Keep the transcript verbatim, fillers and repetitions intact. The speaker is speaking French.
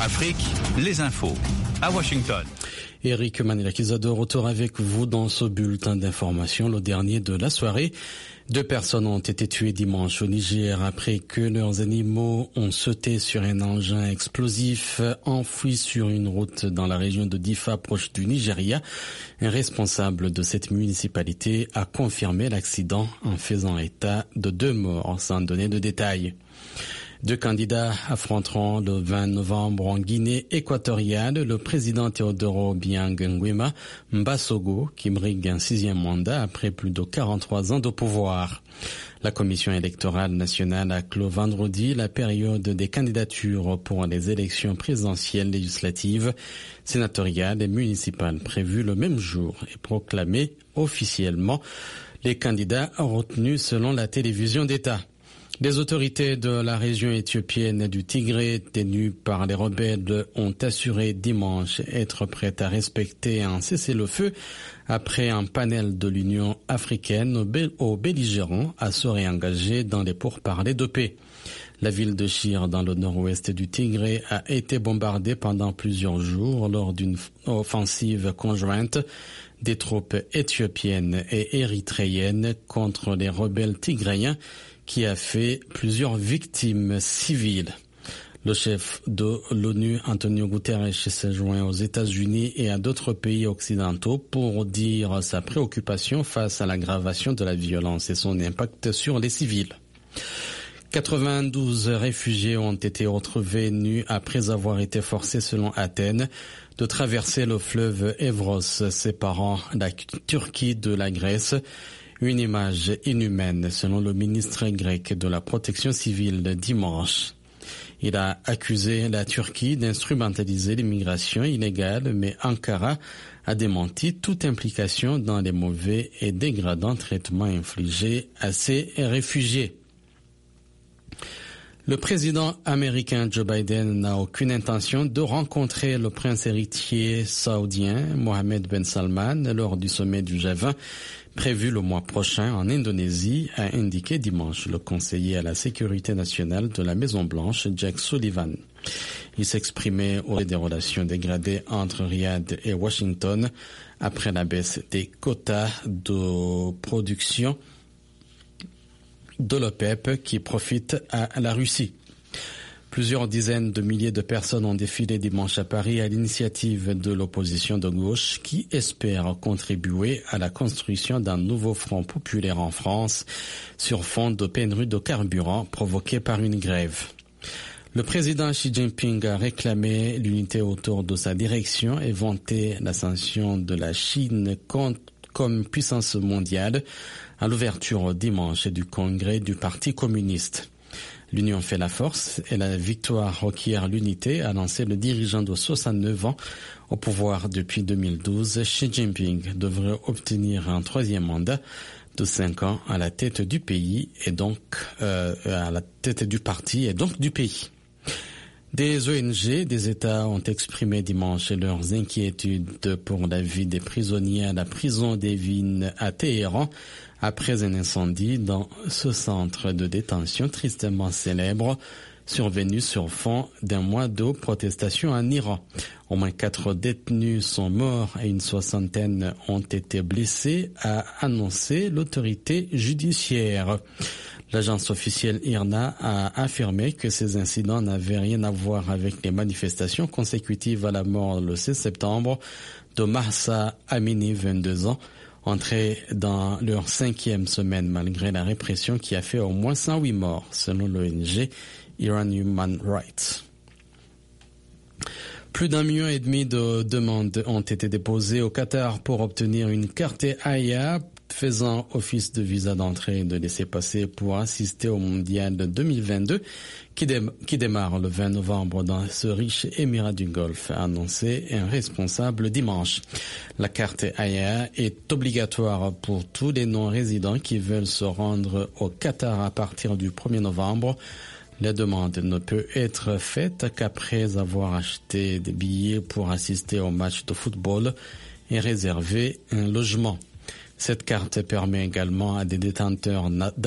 Afrique, les infos. À Washington. Eric Manilakisa de retour avec vous dans ce bulletin d'information, le dernier de la soirée. Deux personnes ont été tuées dimanche au Niger après que leurs animaux ont sauté sur un engin explosif enfoui sur une route dans la région de Difa, proche du Nigeria. Un responsable de cette municipalité a confirmé l'accident en faisant état de deux morts sans donner de détails. Deux candidats affronteront le vingt novembre en Guinée équatoriale le président Teodoro Obiang Nguema Mbasogo, qui brigue un sixième mandat après plus de quarante-trois ans de pouvoir. La commission électorale nationale a clos vendredi la période des candidatures pour les élections présidentielles, législatives, sénatoriales et municipales prévues le même jour et proclamées officiellement les candidats retenus selon la télévision d'État. Les autorités de la région éthiopienne du Tigré, tenues par les rebelles, ont assuré dimanche être prêtes à respecter un cessez-le-feu après un panel de l'Union africaine aux belligérants à se réengager dans les pourparlers de paix. La ville de Shire, dans le nord-ouest du Tigré, a été bombardée pendant plusieurs jours lors d'une offensive conjointe des troupes éthiopiennes et érythréennes contre les rebelles tigréens, qui a fait plusieurs victimes civiles. Le chef de l'ONU, Antonio Guterres, s'est joint aux États-Unis et à d'autres pays occidentaux pour dire sa préoccupation face à l'aggravation de la violence et son impact sur les civils. quatre-vingt-douze réfugiés ont été retrouvés nus après avoir été forcés, selon Athènes, de traverser le fleuve Evros, séparant la Turquie de la Grèce. Une image inhumaine, selon le ministre grec de la protection civile dimanche. Il a accusé la Turquie d'instrumentaliser l'immigration illégale, mais Ankara a démenti toute implication dans les mauvais et dégradants traitements infligés à ces réfugiés. Le président américain Joe Biden n'a aucune intention de rencontrer le prince héritier saoudien Mohammed Ben Salman lors du sommet du G vingt prévu le mois prochain en Indonésie, a indiqué dimanche le conseiller à la sécurité nationale de la Maison-Blanche, Jake Sullivan. Il s'exprimait au sujet des relations dégradées entre Riyad et Washington après la baisse des quotas de production de l'OPEP qui profite à la Russie. Plusieurs dizaines de milliers de personnes ont défilé dimanche à Paris à l'initiative de l'opposition de gauche qui espère contribuer à la construction d'un nouveau front populaire en France sur fond de pénurie de carburant provoquée par une grève. Le président Xi Jinping a réclamé l'unité autour de sa direction et vanté l'ascension de la Chine comme puissance mondiale à l'ouverture dimanche du congrès du Parti communiste. L'union fait la force et la victoire requiert l'unité, a lancé le dirigeant de soixante-neuf ans au pouvoir depuis deux mille douze. Xi Jinping devrait obtenir un troisième mandat de cinq ans à la tête du pays et donc euh, à la tête du parti et donc du pays. Des O N G des États ont exprimé dimanche leurs inquiétudes pour la vie des prisonniers à la prison d'Evin à Téhéran après un incendie dans ce centre de détention tristement célèbre survenu sur fond d'un mois de protestation en Iran. Au moins quatre détenus sont morts et une soixantaine ont été blessés, a annoncé l'autorité judiciaire. L'agence officielle I R N A a affirmé que ces incidents n'avaient rien à voir avec les manifestations consécutives à la mort le seize septembre de Mahsa Amini, vingt-deux ans, entrés dans leur cinquième semaine malgré la répression qui a fait au moins cent huit morts, selon l'O N G Iran Human Rights. Plus d'un million et demi de demandes ont été déposées au Qatar pour obtenir une carte A I A faisant office de visa d'entrée et de laissez-passer pour assister au mondial deux mille vingt-deux qui, dé- qui démarre le vingt novembre dans ce riche émirat du Golfe, a annoncé un responsable dimanche. La carte A I A est obligatoire pour tous les non-résidents qui veulent se rendre au Qatar à partir du premier novembre. La demande ne peut être faite qu'après avoir acheté des billets pour assister au match de football et réserver un logement. Cette carte permet également à des détenteurs